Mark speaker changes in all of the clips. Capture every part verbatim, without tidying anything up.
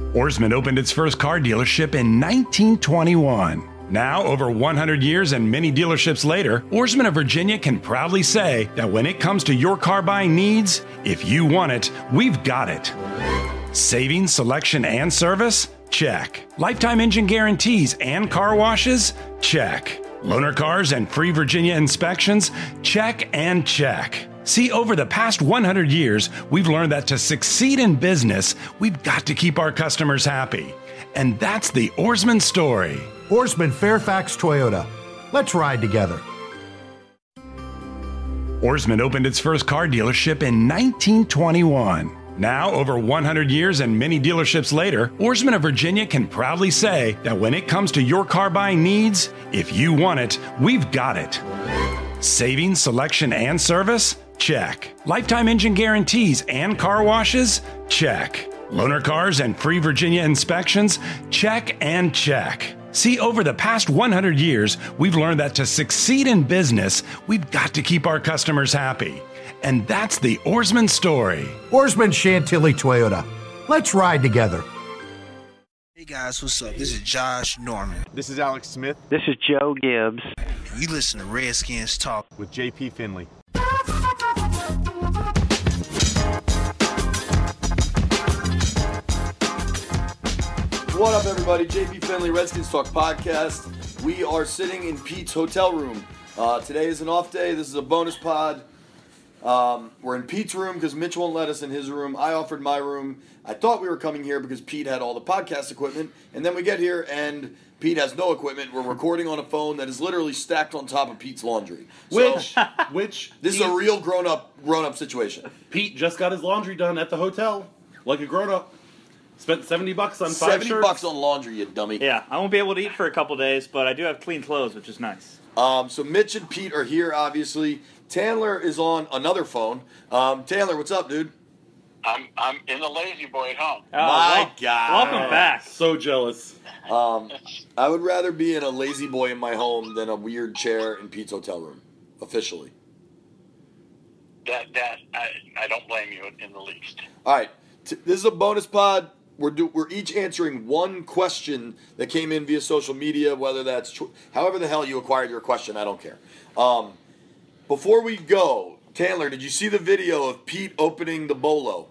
Speaker 1: Oarsman opened its first car dealership in nineteen twenty-one. Now, over one hundred years and many dealerships later, Oarsman of Virginia can proudly say that when it comes to your car buying needs, if you want it, we've got it. Savings, selection, and service? Check. Lifetime engine guarantees and car washes? Check. Loaner cars and free Virginia inspections? Check and check. See, over the past one hundred years, we've learned that to succeed in business, we've got to keep our customers happy. And that's the Oarsman story.
Speaker 2: Oarsman Fairfax Toyota. Let's ride together.
Speaker 1: Oarsman opened its first car dealership in nineteen twenty-one. Now, over one hundred years and many dealerships later, Oarsman of Virginia can proudly say that when it comes to your car buying needs, if you want it, we've got it. Savings, selection, and service? Check. Lifetime engine guarantees and car washes? Check. Loaner cars and free Virginia inspections? Check and check. See, over the past one hundred years, we've learned that to succeed in business, we've got to keep our customers happy. And that's the Oarsman story.
Speaker 2: Oarsman Chantilly Toyota. Let's ride together.
Speaker 3: Hey guys, what's up? This is Josh Norman.
Speaker 4: This is Alex Smith.
Speaker 5: This is Joe Gibbs.
Speaker 3: And you listen to Redskins Talk
Speaker 4: with J P Finley.
Speaker 6: What up, everybody? J P Finley, Redskins Talk podcast. We are sitting in Pete's hotel room. Uh, today is an off day. This is a bonus pod. Um, we're in Pete's room because Mitch won't let us in his room. I offered my room. I thought we were coming here because Pete had all the podcast equipment. And then we get here and Pete has no equipment. We're recording on a phone that is literally stacked on top of Pete's laundry.
Speaker 7: Which,
Speaker 6: so,
Speaker 7: which...
Speaker 6: This
Speaker 7: Pete,
Speaker 6: is a real grown-up, grown-up situation.
Speaker 7: Pete just got his laundry done at the hotel, like a grown-up. Spent seventy bucks on five
Speaker 6: seventy
Speaker 7: shirts.
Speaker 6: bucks on laundry, you dummy.
Speaker 5: Yeah, I won't be able to eat for a couple days, but I do have clean clothes, which is nice.
Speaker 6: Um, so Mitch and Pete are here, obviously. Tandler is on another phone. Um, Tandler, what's up, dude?
Speaker 8: I'm I'm in the lazy boy at home.
Speaker 5: Oh,
Speaker 6: My
Speaker 5: well,
Speaker 6: God.
Speaker 5: Welcome back.
Speaker 7: So jealous.
Speaker 6: Um, I would rather be in a lazy boy in my home than a weird chair in Pete's hotel room, officially.
Speaker 8: That that I, I don't blame you in the least.
Speaker 6: All right, T- this is a bonus pod. We're do- we're each answering one question that came in via social media, whether that's tr- however the hell you acquired your question. I don't care. Um, before we go, Tandler, did you see the video of Pete opening the bolo?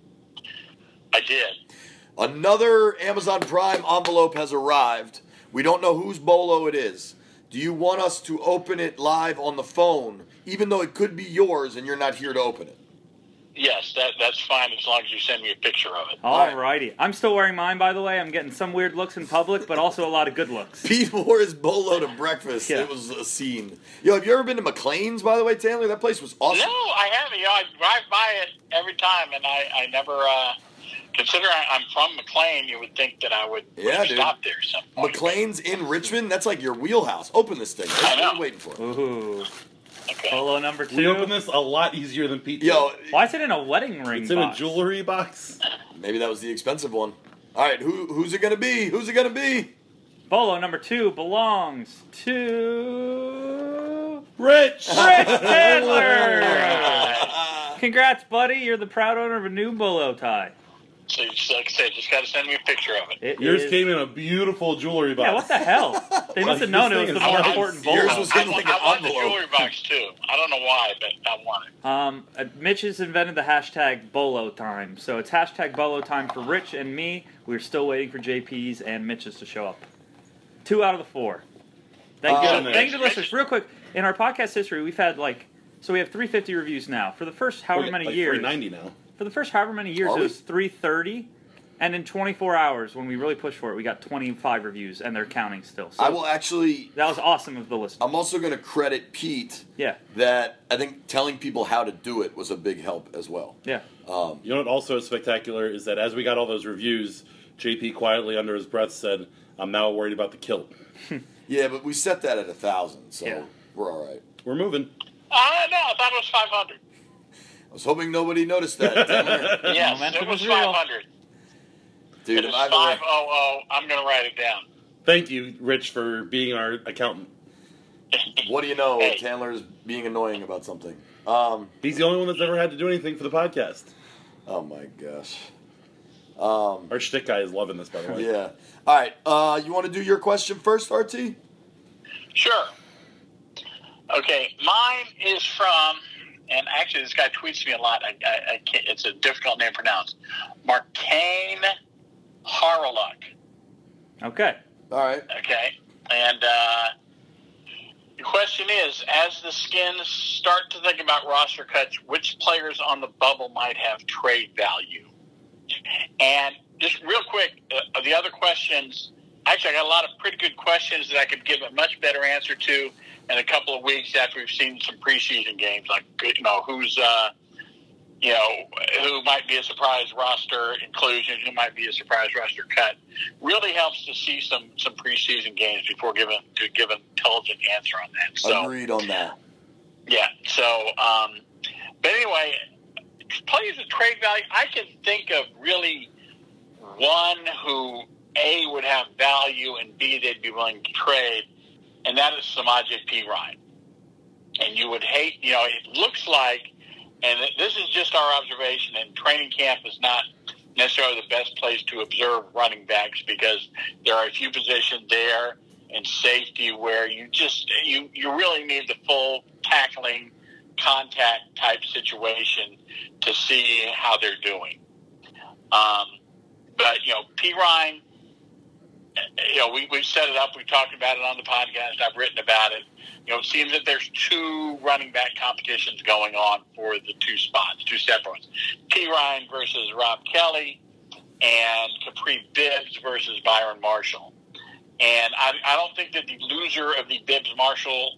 Speaker 8: I did.
Speaker 6: Another Amazon Prime envelope has arrived. We don't know whose bolo it is. Do you want us to open it live on the phone, even though it could be yours and you're not here to open it?
Speaker 8: Yes, that that's fine as long as you send me a picture of it.
Speaker 5: All righty. I'm still wearing mine, by the way. I'm getting some weird looks in public, but also a lot of good looks.
Speaker 6: Pete wore his bolo to breakfast.
Speaker 5: Yeah.
Speaker 6: It was a scene. Yo, have you ever been to McLean's, by the way, Tandler? That place was awesome.
Speaker 8: No, I haven't. You know, I drive by it every time, and I, I never, uh, consider I'm from McLean, you would think that I would,
Speaker 6: Yeah,
Speaker 8: would
Speaker 6: dude.
Speaker 8: stop there. Some point.
Speaker 6: McLean's in Richmond? That's like your wheelhouse. Open this thing. What
Speaker 8: I know.
Speaker 6: are you waiting for?
Speaker 5: Ooh.
Speaker 8: Okay.
Speaker 5: Polo number two.
Speaker 7: We opened this a lot easier than Pete did.
Speaker 6: Yo,
Speaker 5: Why is it in a wedding ring
Speaker 7: It's in
Speaker 5: box?
Speaker 7: a jewelry box.
Speaker 6: maybe that was the expensive one. All right, who who's it going to be? Who's it going to be?
Speaker 5: Polo number two belongs to
Speaker 7: Rich!
Speaker 5: Rich Tandler. Congrats, buddy. You're the proud owner of a new bolo tie.
Speaker 8: So, just like I said, just got to send me a picture of it.
Speaker 5: It
Speaker 7: Yours
Speaker 5: is-
Speaker 7: came in a beautiful jewelry box.
Speaker 5: Yeah, what the hell? They must have known it was the
Speaker 7: This
Speaker 5: more
Speaker 7: thing is
Speaker 5: important
Speaker 6: Yours
Speaker 5: bolo.
Speaker 6: was
Speaker 8: I
Speaker 6: in
Speaker 8: want,
Speaker 6: like an
Speaker 8: I want the
Speaker 6: envelope.
Speaker 8: jewelry box, too. I don't know why, but I want it.
Speaker 5: Um, uh, Mitch has invented the hashtag Bolo Time. So it's hashtag Bolo Time for Rich and me. We're still waiting for J P's and Mitch's to show up. Two out of the four. Thank
Speaker 6: Uh,
Speaker 5: you,
Speaker 7: Mitch.
Speaker 5: thank you to listeners. Real quick, in our podcast history, we've had like, so we have three hundred fifty reviews now. For the first however many
Speaker 7: like
Speaker 5: years,
Speaker 7: three ninety now.
Speaker 5: for the first however many years,
Speaker 6: Are
Speaker 5: it
Speaker 6: we?
Speaker 5: was three thirty. And in twenty-four hours, when we really pushed for it, we got twenty-five reviews, and they're counting still. So
Speaker 6: I will actually...
Speaker 5: that was awesome of the listeners.
Speaker 6: I'm also going to credit Pete
Speaker 5: Yeah,
Speaker 6: that I think telling people how to do it was a big help as well.
Speaker 5: yeah.
Speaker 6: Um,
Speaker 7: You know what also is spectacular is that as we got all those reviews, J P quietly under his breath said, I'm now worried about the kilt.
Speaker 6: yeah, but we set that at a thousand, so
Speaker 5: Yeah.
Speaker 6: we're all right.
Speaker 7: We're moving.
Speaker 8: Uh, no, I thought it was five hundred.
Speaker 6: I was hoping nobody noticed that. Tandler.
Speaker 8: Yes,
Speaker 5: momentum
Speaker 8: it was
Speaker 5: is real.
Speaker 8: five hundred.
Speaker 6: Dude,
Speaker 8: It
Speaker 6: if
Speaker 8: is
Speaker 6: I've
Speaker 8: five
Speaker 6: ever,
Speaker 8: hundred. I'm going to write it down.
Speaker 7: Thank you, Rich, for being our accountant.
Speaker 6: what do you know?
Speaker 8: Hey.
Speaker 6: Tandler's being annoying about something. Um,
Speaker 7: He's the only one that's ever had to do anything for the podcast.
Speaker 6: oh my gosh. Um,
Speaker 7: Our shtick guy is loving this, by the way.
Speaker 6: yeah. All right. Uh, you want to do your question first, R T?
Speaker 8: Sure. Okay, mine is from, and actually this guy tweets me a lot. I, I, I can't, it's a difficult name to pronounce. Markane Haraluk.
Speaker 5: Okay.
Speaker 6: All right.
Speaker 8: Okay, and uh, the question is, as the Skins start to think about roster cuts, which players on the bubble might have trade value? And just real quick, uh, the other questions, actually I got a lot of pretty good questions that I could give a much better answer to in a couple of weeks after we've seen some preseason games, like, you know, who's, uh, you know, who might be a surprise roster inclusion, who might be a surprise roster cut. Really helps to see some, some preseason games before giving to give an intelligent answer on that. So,
Speaker 6: Agreed on that.
Speaker 8: yeah. So, um, but anyway, players of trade value, I can think of really one who A, would have value, and B, they'd be willing to trade, and that is Samaje Perine. And you would hate, you know, it looks like, and this is just our observation, and training camp is not necessarily the best place to observe running backs because there are a few positions there in safety where you just, you, you really need the full tackling contact type situation to see how they're doing. Um, but, you know, Perine, you know, we, we've set it up. We've talked about it on the podcast. I've written about it. You know, it seems that there's two running back competitions going on for the two spots, two separate ones. Perine versus Rob Kelly and Capri Bibbs versus Byron Marshall. And I, I don't think that the loser of the Bibbs-Marshall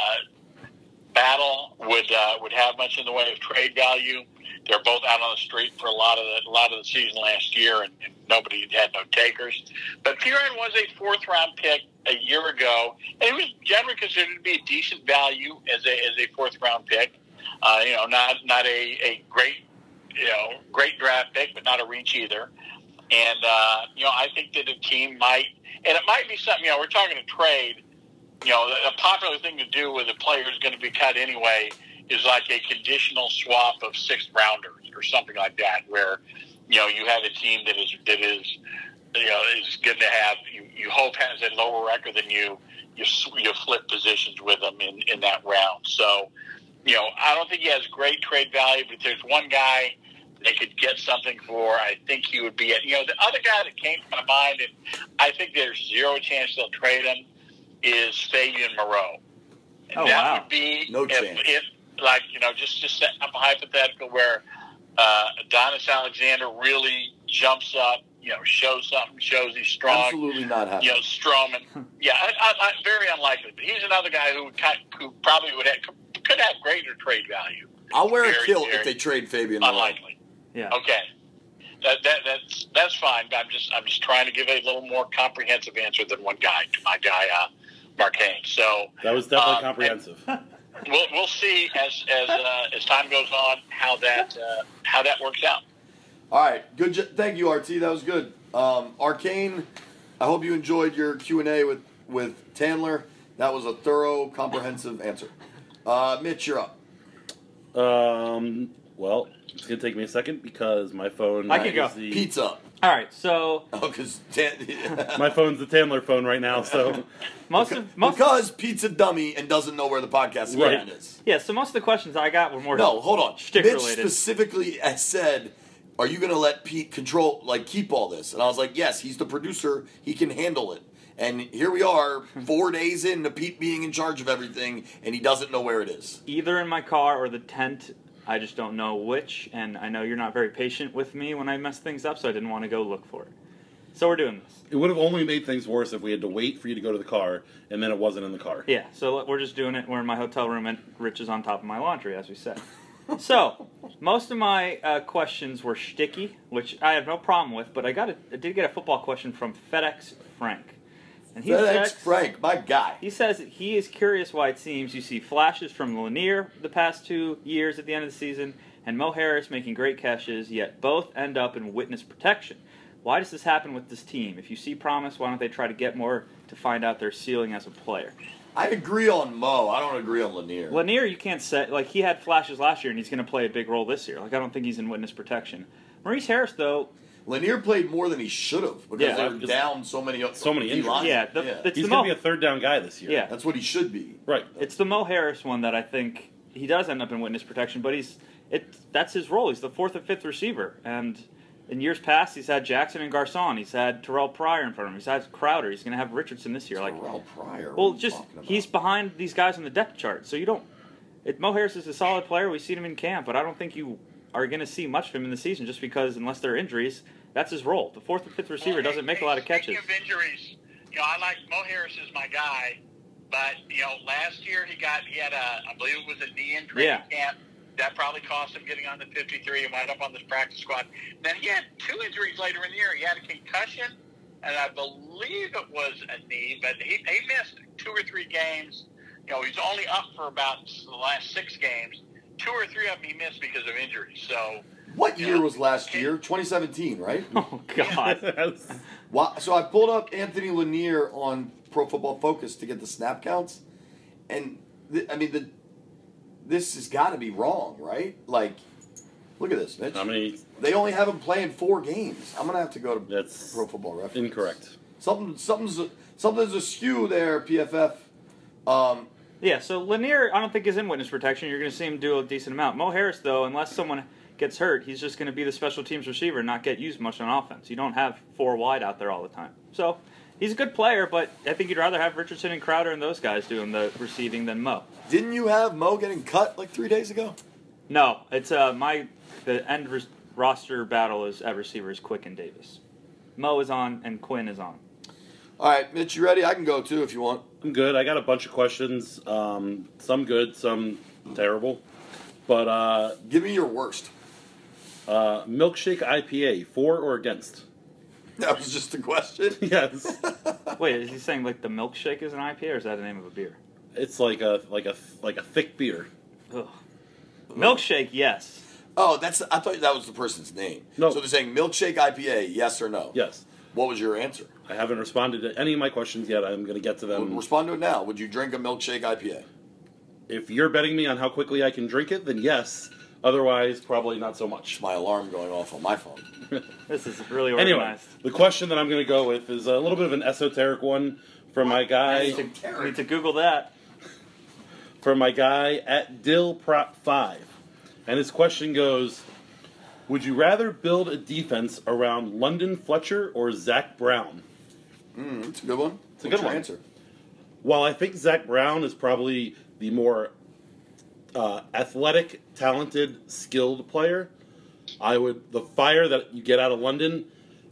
Speaker 8: uh, battle would uh, would have much in the way of trade value. They're both out on the street for a lot of the a lot of the season last year, and, and nobody had no takers. But Perine was a fourth round pick a year ago, and he was generally considered to be a decent value as a as a fourth round pick. Uh, you know, not not a, a great you know great draft pick, but not a reach either. And uh, you know, I think that a team might, and it might be something. You know, we're talking a trade. You know, a popular thing to do with a player who's going to be cut anyway is like a conditional swap of sixth rounders or something like that, where, you know, you have a team that is, that is, you know, is going to have, you, you hope has a lower record than you, you, you flip positions with them in, in that round. So, you know, I don't think he has great trade value, but if there's one guy they could get something for, I think he would be it. You know, the other guy that came to my mind, and I think there's zero chance they'll trade him, is Fabian Moreau. And
Speaker 5: oh,
Speaker 8: that
Speaker 5: wow.
Speaker 8: would be,
Speaker 6: No
Speaker 8: if,
Speaker 6: chance.
Speaker 8: if, like, you know, just, just setting up a hypothetical where uh, Adonis Alexander really jumps up, you know, shows something, shows he's strong.
Speaker 6: Absolutely not happening.
Speaker 8: You know, Strowman. yeah, I, I, I, very unlikely. But he's another guy who, would, who probably would have, could have greater trade value.
Speaker 6: I'll wear
Speaker 8: Very,
Speaker 6: a kilt
Speaker 8: very
Speaker 6: if they trade Fabian Moreau.
Speaker 8: Unlikely.
Speaker 5: Yeah.
Speaker 8: Okay. That, that that's that's fine. I'm just I'm just trying to give a little more comprehensive answer than one guy to my guy uh, Markane. So
Speaker 7: That was definitely
Speaker 8: um,
Speaker 7: comprehensive.
Speaker 8: We'll we'll see as as uh, as time goes on how that uh, how that works out.
Speaker 6: All right, good. Jo- Thank you, R T. That was good. Um, Arcane, I hope you enjoyed your Q and A with with Tandler. That was a thorough, comprehensive answer. Uh, Mitch, you're up.
Speaker 7: Um, well, it's going to take me a second because my phone
Speaker 5: I can
Speaker 7: is
Speaker 5: go.
Speaker 7: the
Speaker 6: Pizza.
Speaker 5: All right, so
Speaker 6: Oh, because Tan-
Speaker 7: my phone's the Tandler phone right now, so
Speaker 5: most of most
Speaker 6: because Pizza Dummy and doesn't know where the podcast
Speaker 7: Right.
Speaker 6: equipment is.
Speaker 5: yeah, so most of the questions I got were more
Speaker 6: No, hold on.
Speaker 5: shtick
Speaker 6: Mitch
Speaker 5: related.
Speaker 6: specifically has said, "Are you going to let Pete control, like, keep all this?" And I was like, "Yes, he's the producer. He can handle it." And here we are, four days into Pete being in charge of everything, and he doesn't know where it is.
Speaker 5: Either in my car or the tent. I just don't know which, and I know you're not very patient with me when I mess things up, so I didn't want to go look for it. So we're doing this.
Speaker 7: it would have only made things worse if we had to wait for you to go to the car and then it wasn't in the car.
Speaker 5: Yeah, so we're just doing it. We're in my hotel room, and Rich is on top of my laundry, as we said. So, most of my uh, questions were shticky, which I have no problem with, but I got a, I did get a football question from FedEx Frank. And he
Speaker 6: FedEx
Speaker 5: says,
Speaker 6: Frank, my guy.
Speaker 5: He says that he is curious why it seems you see flashes from Lanier the past two years at the end of the season and Mo Harris making great catches, yet both end up in witness protection. Why does this happen with this team? If you see promise, why don't they try to get more to find out their ceiling as a player?
Speaker 6: I agree on Mo. I don't agree on Lanier.
Speaker 5: Lanier, you can't say, like, he had flashes last year and he's going to play a big role this year. Like, I don't think he's in witness protection. Maurice Harris, though,
Speaker 6: Lanier played more than he should have because
Speaker 5: Yeah.
Speaker 6: they were down so many
Speaker 7: So many injuries.
Speaker 6: D-line.
Speaker 5: Yeah, the- it's
Speaker 7: He's
Speaker 5: the
Speaker 7: going to
Speaker 5: Mo-
Speaker 7: be a third down guy this year.
Speaker 5: Yeah.
Speaker 6: That's what he should be.
Speaker 7: Right.
Speaker 5: It's the Mo Harris one that I think he does end up in witness protection, but he's it. That's his role. He's the fourth or fifth receiver, and in years past, he's had Jackson and Garcon. He's had Terrell Pryor in front of him. He's had Crowder. He's going to have Richardson this year. Like
Speaker 6: Terrell Pryor.
Speaker 5: well,
Speaker 6: what are you
Speaker 5: just
Speaker 6: talking about?
Speaker 5: he's behind these guys on the depth chart, so you don't. It, Mo Harris is a solid player. We've seen him in camp, but I don't think you are going to see much of him in the season, just because unless there are injuries, that's his role. The fourth or fifth receiver
Speaker 8: Well,
Speaker 5: doesn't
Speaker 8: hey,
Speaker 5: make a lot of
Speaker 8: hey,
Speaker 5: catches.
Speaker 8: Speaking of injuries, you know, I like Mo Harris is my guy, but you know, last year he got he had a I believe it was a knee injury
Speaker 5: Yeah.
Speaker 8: in camp. That probably cost him getting on the fifty-three and wound up on this practice squad. Then he had two injuries later in the year. He had a concussion, and I believe it was a knee, but he, he missed two or three games. You know, he's only up for about the last six games. Two or three of them he missed because of injuries. So,
Speaker 6: What
Speaker 8: you
Speaker 6: year
Speaker 8: know,
Speaker 6: was last year? twenty seventeen, right?
Speaker 5: Oh God!
Speaker 6: Why, so I pulled up Anthony Lanier on Pro Football Focus to get the snap counts, and th- I mean the this has got to be wrong, right? Like, look at this, Mitch.
Speaker 7: How many?
Speaker 6: They only have him playing four games. I'm gonna have to go to
Speaker 7: That's
Speaker 6: Pro Football Reference.
Speaker 7: incorrect.
Speaker 6: Something, something's, something's askew there, P F F. Um,
Speaker 5: Yeah, so Lanier, I don't think is in witness protection. You're going to see him do a decent amount. Mo Harris, though, unless someone gets hurt, he's just going to be the special teams receiver and not get used much on offense. You don't have four wide out there all the time. So he's a good player, but I think you'd rather have Richardson and Crowder and those guys doing the receiving than Mo.
Speaker 6: didn't you have Mo getting cut like three days ago?
Speaker 5: No, it's uh, my the end res- roster battle is at receivers Quick and Davis. Mo is on and Quinn is on.
Speaker 6: All right, Mitch, you ready? I can go too if you want.
Speaker 7: I'm good. I got a bunch of questions. Um, some good, some terrible. But uh,
Speaker 6: Give me your worst.
Speaker 7: uh, milkshake I P A, for or against?
Speaker 6: That was just a question.
Speaker 7: Yes.
Speaker 5: Wait, is he saying like the milkshake is an I P A or is that the name of a beer?
Speaker 7: It's like a like a like a thick beer.
Speaker 5: Ugh. Milkshake, yes.
Speaker 6: Oh, that's. I thought that was the person's name.
Speaker 7: No.
Speaker 6: So they're saying milkshake I P A, yes or no?
Speaker 7: Yes.
Speaker 6: What was your answer?
Speaker 7: I haven't responded to any of my questions yet. I'm going to get to
Speaker 6: Well,
Speaker 7: them.
Speaker 6: respond to it now. Would you drink a milkshake I P A?
Speaker 7: If you're betting me on how quickly I can drink it, then yes. Otherwise, probably not so much.
Speaker 6: It's my alarm going off on my phone.
Speaker 5: This is really
Speaker 7: Anyway,
Speaker 5: organized.
Speaker 7: the question that I'm going to go with is a little bit of an esoteric one from my
Speaker 5: I
Speaker 7: guy.
Speaker 5: need to, I need to Google that.
Speaker 7: From my guy at Dillprop five. And his question goes, would you rather build a defense around London Fletcher or Zach Brown?
Speaker 6: Mm, it's a good one.
Speaker 7: It's a
Speaker 6: What's
Speaker 7: good
Speaker 6: your
Speaker 7: one.
Speaker 6: answer?
Speaker 7: While I think Zach Brown is probably the more uh, athletic, talented, skilled player, I would the fire that you get out of London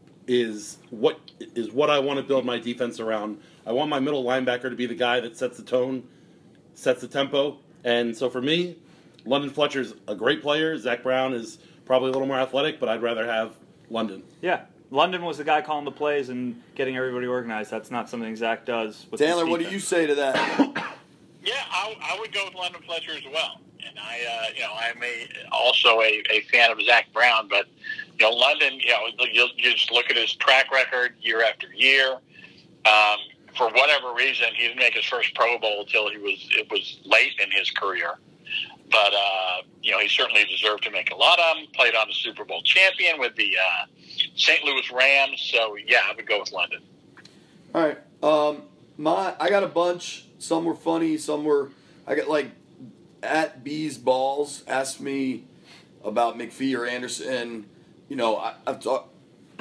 Speaker 7: is what is what I want to build my defense around. I want my middle linebacker to be the guy that sets the tone, sets the tempo, and so for me, London Fletcher's a great player. Zach Brown is probably a little more athletic, but I'd rather have London.
Speaker 5: Yeah. London was the guy calling the plays and getting everybody organized. That's not something Zach does with
Speaker 6: Taylor,
Speaker 5: his
Speaker 6: what do
Speaker 5: defense.
Speaker 6: you say to that?
Speaker 8: Yeah, I, I would go with London Fletcher as well. And I, uh, you know, I'm a, also a, a fan of Zach Brown, but, you know, London, you know, you you just look at his track record year after year. Um, for whatever reason, he didn't make his first Pro Bowl until he was, it was late in his career. But, uh, you know, he certainly deserved to make a lot of them. Played on the Super Bowl champion with the uh, Saint Louis Rams. So, yeah, I would go with London.
Speaker 6: All right. Um, my I got a bunch. Some were funny. Some were. I got like at Bees Balls asked me about McPhee or Anderson. You know, I, I've talked.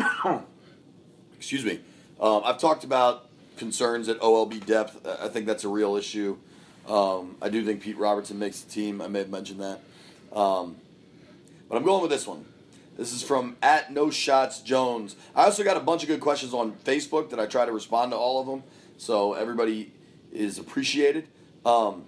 Speaker 6: excuse me. Um, I've talked about concerns at O L B depth. I think that's a real issue. Um, I do think Pete Robertson makes the team. I may have mentioned that. Um, but I'm going with this one. This is from at No Shots Jones. I also got a bunch of good questions on Facebook that I try to respond to all of them. So everybody is appreciated. Um,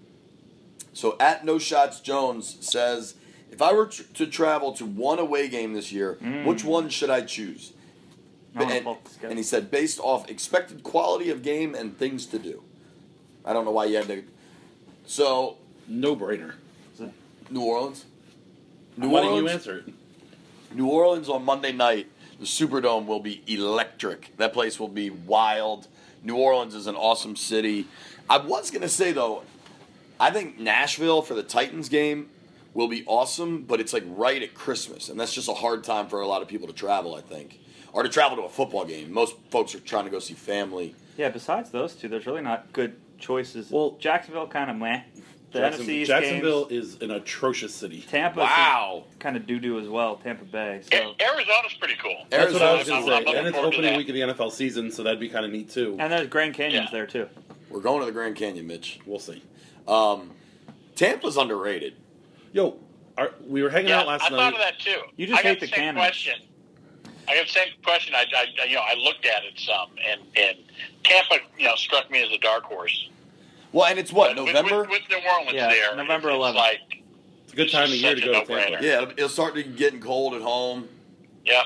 Speaker 6: so at No Shots Jones says, if I were tr- to travel to one away game this year,
Speaker 5: Mm.
Speaker 6: which one should I choose?
Speaker 5: I wanna
Speaker 6: And,
Speaker 5: pull up the schedule.
Speaker 6: and he said, based off expected quality of game and things to do. I don't know why you had to. So,
Speaker 7: No brainer.
Speaker 6: New Orleans? New
Speaker 7: Why
Speaker 6: Orleans?
Speaker 7: didn't you answer it?
Speaker 6: New Orleans on Monday night, the Superdome will be electric. That place will be wild. New Orleans is an awesome city. I was going to say, though, I think Nashville for the Titans game will be awesome, but it's like right at Christmas, and that's just a hard time for a lot of people to travel, I think. Or to travel to a football game. Most folks are trying to go see family.
Speaker 5: Yeah, besides those two, there's really not good choices.
Speaker 7: Well,
Speaker 5: Jacksonville kind of meh. The
Speaker 7: Jackson,
Speaker 5: N F C East
Speaker 7: Jacksonville
Speaker 5: games,
Speaker 7: is an atrocious city.
Speaker 5: Tampa
Speaker 6: Wow.
Speaker 5: kind of doo-doo as well, Tampa Bay.
Speaker 8: A-
Speaker 5: So.
Speaker 8: Arizona's pretty cool.
Speaker 7: That's what I was
Speaker 6: Arizona's
Speaker 7: going to
Speaker 8: I'm
Speaker 7: say. And it's
Speaker 8: looking forward to
Speaker 7: opening
Speaker 8: that.
Speaker 7: week of the N F L season, so that'd be kind of neat, too.
Speaker 5: And there's Grand Canyon's
Speaker 8: Yeah.
Speaker 5: there, too.
Speaker 6: We're going to the Grand Canyon, Mitch.
Speaker 7: We'll see.
Speaker 6: Um, Tampa's underrated.
Speaker 7: Yo, our, we were hanging
Speaker 8: Yeah,
Speaker 7: out last
Speaker 8: I
Speaker 7: night.
Speaker 8: thought of that too.
Speaker 5: You just
Speaker 8: I got
Speaker 5: hate
Speaker 8: the
Speaker 5: the
Speaker 8: same
Speaker 5: cannon.
Speaker 8: question. I got the same question. I, I, you know, I looked at it some, and, and Tampa, you know, struck me as a dark horse.
Speaker 6: Well, and it's what,
Speaker 8: But with-
Speaker 6: November?
Speaker 8: With, with New Orleans
Speaker 5: Yeah,
Speaker 8: there,
Speaker 5: November
Speaker 8: it's
Speaker 5: eleventh.
Speaker 8: Like,
Speaker 7: It's a good time of year to
Speaker 8: such
Speaker 7: go
Speaker 8: a
Speaker 7: to Tampa.
Speaker 8: no-brainer.
Speaker 6: Yeah, it'll, it'll start to getting cold at home.
Speaker 8: yeah.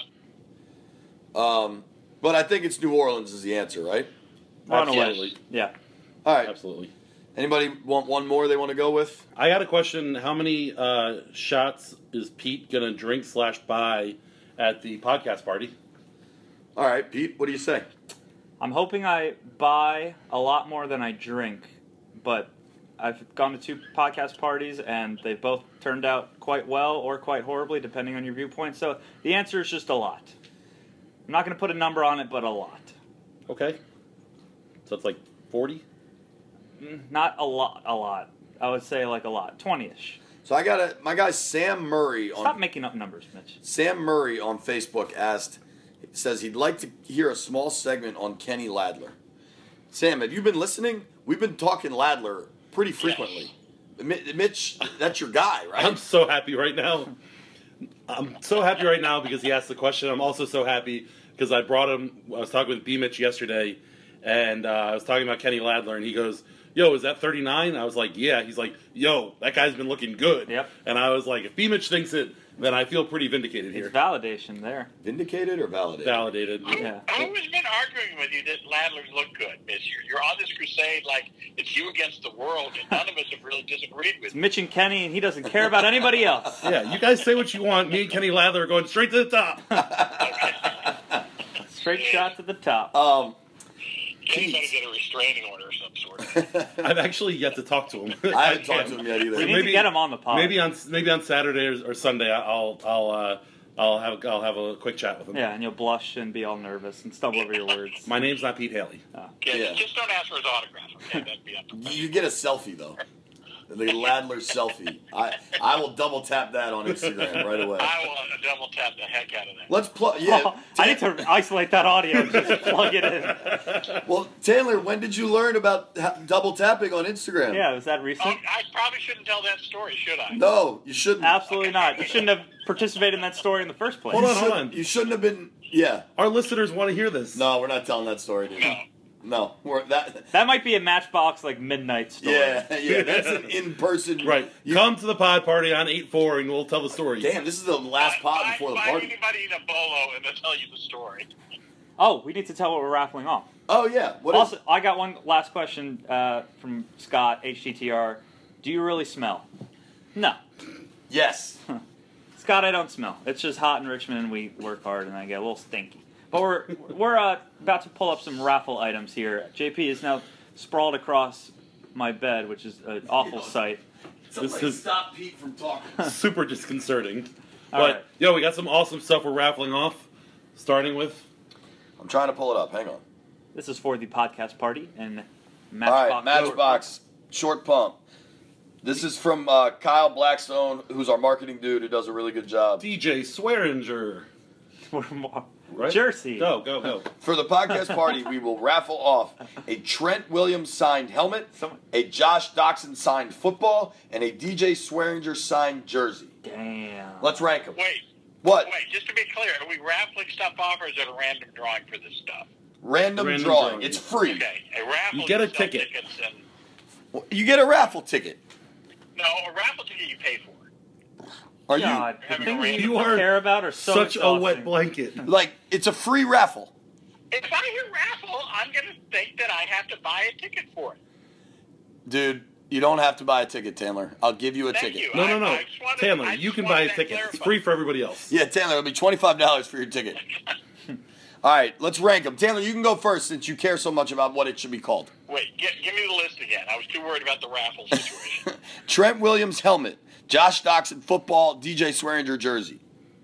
Speaker 6: Um, but I think it's New Orleans is the answer, right?
Speaker 5: Run away.
Speaker 7: Absolutely.
Speaker 5: Yeah.
Speaker 6: All right.
Speaker 7: Absolutely.
Speaker 6: Anybody want one more they want to go with?
Speaker 7: I got a question. How many uh, shots is Pete going to drink slash buy at the podcast party?
Speaker 6: All right, Pete, what do you say?
Speaker 5: I'm hoping I buy a lot more than I drink, but I've gone to two podcast parties, and they both turned out quite well or quite horribly, depending on your viewpoint. So the answer is just a lot. I'm not going to put a number on it, but a lot.
Speaker 7: Okay. So it's like forty?
Speaker 5: Mm, Not a lot, a lot. I would say like a lot. twenty-ish.
Speaker 6: So I got a my guy Sam Murray on
Speaker 5: Stop making up numbers, Mitch.
Speaker 6: Sam Murray on Facebook asked says he'd like to hear a small segment on Kenny Ladler. Sam, have you been listening? We've been talking Ladler pretty frequently. Mi- Mitch, that's your guy, right?
Speaker 7: I'm so happy right now. I'm so happy right now because he asked the question. I'm also so happy because I brought him. I was talking with B. Mitch yesterday, and uh, I was talking about Kenny Ladler, and he goes, "Yo, is that thirty-nine?" I was like, "Yeah." He's like, "Yo, that guy's been looking good."
Speaker 5: Yep.
Speaker 7: And I was like, "If B. Mitch thinks it, then I feel pretty vindicated
Speaker 5: It's
Speaker 7: here."
Speaker 5: validation there.
Speaker 6: Vindicated or validated?
Speaker 7: Validated.
Speaker 5: Yeah.
Speaker 8: Who has been arguing with you that Ladler's look good this year? You're on this crusade like it's you against the world, and none of us have really disagreed with
Speaker 5: It's
Speaker 8: you.
Speaker 5: Mitch and Kenny, and he doesn't care about anybody else.
Speaker 7: Yeah, you guys say what you want. Me and Kenny Ladler are going straight to the top.
Speaker 5: Straight shot to the top.
Speaker 6: Um,
Speaker 8: Kenny's trying to get a restraining order of some sort.
Speaker 7: I've actually yet to talk to him.
Speaker 6: I haven't talked to him yet either.
Speaker 5: We need to get him on the pod.
Speaker 7: Maybe on maybe on Saturday or, or Sunday, I'll I'll uh, I'll have I'll have a quick chat with him.
Speaker 5: Yeah, and you'll blush and be all nervous and stumble over your words.
Speaker 7: My name's not Pete Haley.
Speaker 8: Okay,
Speaker 6: Yeah.
Speaker 8: Just don't ask for his autograph, okay? That'd be up to
Speaker 6: You get a selfie though. The Ladler selfie. I I will double tap that on Instagram right away.
Speaker 8: I will uh, double tap the heck out of that.
Speaker 6: Let's plug. Yeah.
Speaker 5: I need to isolate that audio and just plug it in.
Speaker 6: Well, Taylor, when did you learn about ha- double tapping on Instagram?
Speaker 5: Yeah, was that
Speaker 8: Oh,
Speaker 5: recent?
Speaker 8: I probably shouldn't tell that story, should I?
Speaker 6: No, you shouldn't.
Speaker 5: Absolutely not. You shouldn't have participated in that story in the first place.
Speaker 7: Hold
Speaker 6: You
Speaker 7: on, hold
Speaker 6: shouldn't-
Speaker 7: on.
Speaker 6: You shouldn't have been. Yeah.
Speaker 7: Our listeners want to hear this.
Speaker 6: No, we're not telling that story, dude.
Speaker 8: No.
Speaker 6: No, we're that.
Speaker 5: That might be a Matchbox like midnight story.
Speaker 6: Yeah, yeah. That's an in-person.
Speaker 7: Right.
Speaker 6: You,
Speaker 7: Come to the pod party on eight four and we'll tell the story.
Speaker 6: Damn, this is the last pod
Speaker 8: Buy-
Speaker 6: before the
Speaker 8: buy
Speaker 6: party.
Speaker 8: anybody in a bolo and they'll tell you the story.
Speaker 5: Oh, we need to tell what we're raffling off.
Speaker 6: Oh yeah. What is?
Speaker 5: Also, I got one last question uh, from Scott H T T R. Do you really smell? No,
Speaker 6: Yes.
Speaker 5: Scott, I don't smell. It's just hot in Richmond, and we work hard, and I get a little stinky. But we're we're uh, about to pull up some raffle items here. J P is now sprawled across my bed, which is an awful sight.
Speaker 6: Somebody
Speaker 7: is-
Speaker 6: stop Pete from talking.
Speaker 7: Super disconcerting.
Speaker 5: All
Speaker 7: but
Speaker 5: right.
Speaker 7: yo, we got some awesome stuff we're raffling off. Starting with
Speaker 6: I'm trying to pull it up. Hang on.
Speaker 5: This is for the podcast party and
Speaker 6: All
Speaker 5: Matchbox.
Speaker 6: right, Matchbox short pump. This is from uh, Kyle Blackstone, who's our marketing dude, who does a really good job.
Speaker 7: D J Swearinger. Right?
Speaker 5: Jersey.
Speaker 7: Go, go, go.
Speaker 6: For the podcast party, we will raffle off a Trent Williams signed helmet,
Speaker 5: Someone-
Speaker 6: a Josh Doxson signed football, and a D J Swearinger signed jersey.
Speaker 5: Damn.
Speaker 6: Let's rank them.
Speaker 8: Wait,
Speaker 6: What?
Speaker 8: wait, just to be clear, are we raffling stuff off or is it a random drawing for this stuff?
Speaker 6: Random,
Speaker 7: Random
Speaker 6: drawing.
Speaker 7: drawing.
Speaker 6: It's free.
Speaker 8: Okay, a raffle.
Speaker 7: You get a
Speaker 8: sell
Speaker 7: ticket.
Speaker 8: tickets and,
Speaker 6: You get a raffle ticket.
Speaker 8: no, a raffle ticket you pay for.
Speaker 6: Are
Speaker 5: God, the
Speaker 8: having
Speaker 5: things
Speaker 8: a
Speaker 5: you,
Speaker 8: random-
Speaker 7: You are
Speaker 5: care about are so
Speaker 7: Such a
Speaker 5: exhausting.
Speaker 7: wet blanket.
Speaker 6: you? Like, it's a free raffle.
Speaker 8: If I hear raffle, I'm going to think that I have to buy a ticket for it.
Speaker 6: Dude, you don't have to buy a ticket, Taylor. I'll give you a
Speaker 8: Thank
Speaker 6: ticket.
Speaker 8: you.
Speaker 7: No, no,
Speaker 8: I-
Speaker 7: no.
Speaker 8: I just wanted-
Speaker 7: Taylor,
Speaker 8: I
Speaker 7: you
Speaker 8: just
Speaker 7: can
Speaker 8: wanted
Speaker 7: buy a
Speaker 8: that
Speaker 7: ticket. It's
Speaker 8: clarified.
Speaker 7: free for everybody else.
Speaker 6: Yeah, Taylor, it'll be twenty-five dollars for your ticket. All right, let's rank them. Taylor, you can go first since you care so much about what it should be called.
Speaker 8: Wait, gi- give me the list again. I was too worried about the raffle situation.
Speaker 6: Trent Williams helmet, Josh Doctson football, D J Swearinger jersey.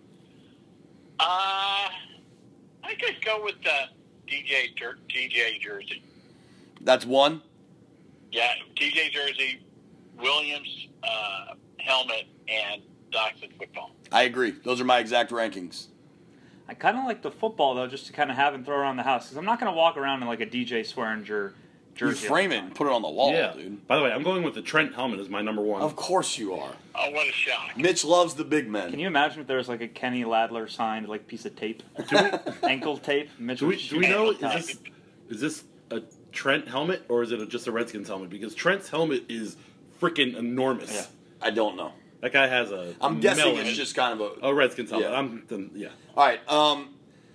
Speaker 8: Uh, I could go with the D J jer- D J jersey.
Speaker 6: That's one.
Speaker 8: Yeah, D J jersey, Williams uh, helmet, and Doctson football.
Speaker 6: I agree. Those are my exact rankings.
Speaker 5: I kind of like the football, though, just to kind of have and throw around the house. Because I'm not going to walk around in like a D J Swearinger jersey.
Speaker 6: You frame it and put it on the wall,
Speaker 7: Yeah.
Speaker 6: dude.
Speaker 7: By the way, I'm going with the Trent helmet as my number one.
Speaker 6: Of course you are.
Speaker 8: Oh, what a shock.
Speaker 6: Mitch loves the big men.
Speaker 5: Can you imagine if there was like a Kenny Ladler signed like piece of tape? Ankle tape? Mitch
Speaker 7: Do we,
Speaker 5: would
Speaker 7: do we
Speaker 5: shoot
Speaker 7: know,
Speaker 5: it.
Speaker 7: is this, is this a Trent helmet or is it a, just a Redskins helmet? Because Trent's helmet is freaking enormous.
Speaker 5: Yeah.
Speaker 6: I don't know.
Speaker 7: That guy has a
Speaker 6: I'm guessing
Speaker 7: melon.
Speaker 6: it's just kind of a...
Speaker 7: a Redskins helmet.
Speaker 6: Yeah.
Speaker 7: I'm, then, yeah.
Speaker 6: All right. Um,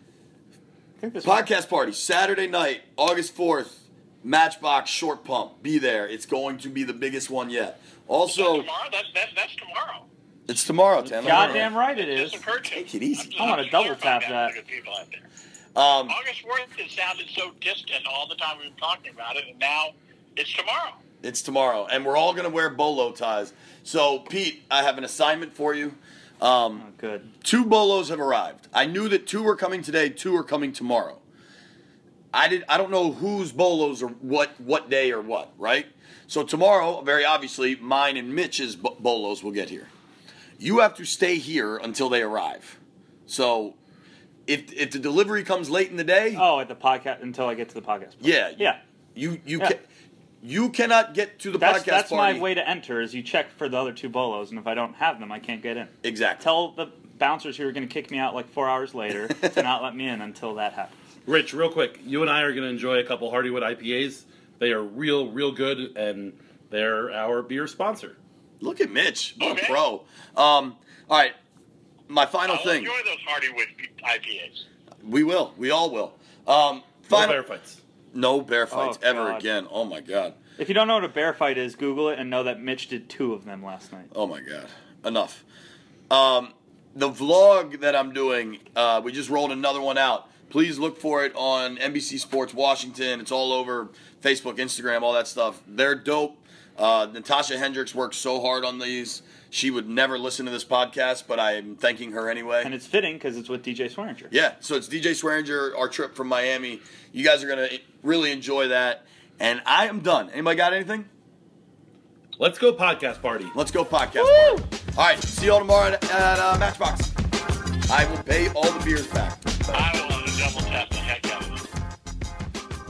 Speaker 5: I think this
Speaker 6: podcast party, Saturday night, August fourth, Matchbox Short Pump. Be there. It's going to be the biggest one yet. Also,
Speaker 8: Tomorrow? That, that, that's tomorrow.
Speaker 6: it's tomorrow, Tim.
Speaker 5: Goddamn right it is.
Speaker 8: Just occurred to me.
Speaker 6: Take it easy.
Speaker 8: I'm just-
Speaker 5: I wanna
Speaker 8: I'm just
Speaker 5: double
Speaker 8: clarifying
Speaker 5: tap that.
Speaker 8: for the people out there.
Speaker 6: Um,
Speaker 8: August fourth, it sounded so distant all the time we've been talking about it, and now it's tomorrow.
Speaker 6: It's tomorrow, and we're all going to wear bolo ties. So, Pete, I have an assignment for you. Um,
Speaker 5: Oh, good.
Speaker 6: Two bolos have arrived. I knew that two were coming today, two are coming tomorrow. I did. I don't know whose bolos are what, what day or what, right? So tomorrow, very obviously, mine and Mitch's bo- bolos will get here. You have to stay here until they arrive. So, if if the delivery comes late in the day,
Speaker 5: Oh, at the podcast until I get to the podcast.
Speaker 6: yeah,
Speaker 5: Yeah.
Speaker 6: you you
Speaker 5: Yeah.
Speaker 6: Ca- you cannot get to the
Speaker 5: That's
Speaker 6: podcast
Speaker 5: that's
Speaker 6: party.
Speaker 5: my way to enter. Is you check for the other two bolos, and if I don't have them, I can't get in.
Speaker 6: Exactly.
Speaker 5: Tell the bouncers who are going to kick me out like four hours later to not let me in until that happens.
Speaker 7: Rich, real quick, you and I are going to enjoy a couple Hardywood I P As. They are real, real good, and they're our beer sponsor.
Speaker 6: Look at Mitch, what
Speaker 8: Okay.
Speaker 6: a pro. Um, all right, my final
Speaker 8: I'll
Speaker 6: thing.
Speaker 8: enjoy those Hardywood I P As.
Speaker 6: We will. We all will. Um,
Speaker 7: No
Speaker 6: final.
Speaker 7: bear fights.
Speaker 6: No bear fights
Speaker 5: Oh,
Speaker 6: ever
Speaker 5: God.
Speaker 6: again. Oh my god.
Speaker 5: If you don't know what a bear fight is, Google it and know that Mitch did two of them last night.
Speaker 6: Oh my god. Enough. Um, the vlog that I'm doing, uh, we just rolled another one out. Please look for it on N B C Sports Washington. It's all over Facebook, Instagram, all that stuff. They're dope. Uh, Natasha Hendricks works so hard on these. She would never listen to this podcast, but I am thanking her anyway.
Speaker 5: And it's fitting because it's with D J Swearinger.
Speaker 6: Yeah, so it's D J Swearinger, our trip from Miami. You guys are going to really enjoy that. And I am done. Anybody got anything?
Speaker 7: Let's go podcast party.
Speaker 6: Let's go podcast party. All right, see you all tomorrow at, at uh, Matchbox. I will pay all the beers back.
Speaker 8: I will uh, double tap the heck out of it.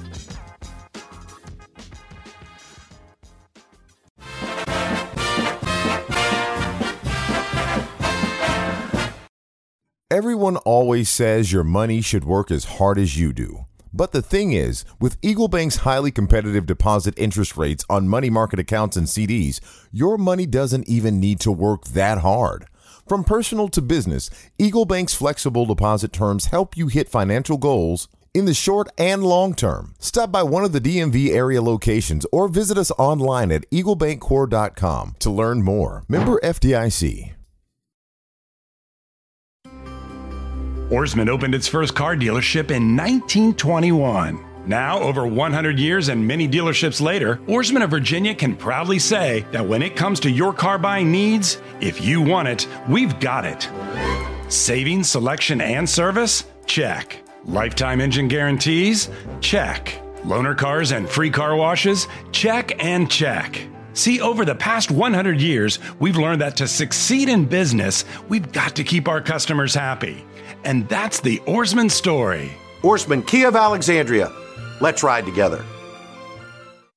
Speaker 9: Everyone always says your money should work as hard as you do. But the thing is, with Eagle Bank's highly competitive deposit interest rates on money market accounts and C Ds, your money doesn't even need to work that hard. From personal to business, Eagle Bank's flexible deposit terms help you hit financial goals in the short and long term. Stop by one of the D M V area locations or visit us online at eagle bank core dot com to learn more. Member F D I C.
Speaker 1: Oarsman opened its first car dealership in nineteen twenty-one. Now, over one hundred years and many dealerships later, Oarsman of Virginia can proudly say that when it comes to your car buying needs, if you want it, we've got it. Savings, selection, and service? Check. Lifetime engine guarantees? Check. Loaner cars and free car washes? Check and check. See, over the past one hundred years, we've learned that to succeed in business, we've got to keep our customers happy. And that's the Oarsman story.
Speaker 2: Oarsman Kia of Alexandria. Let's ride together.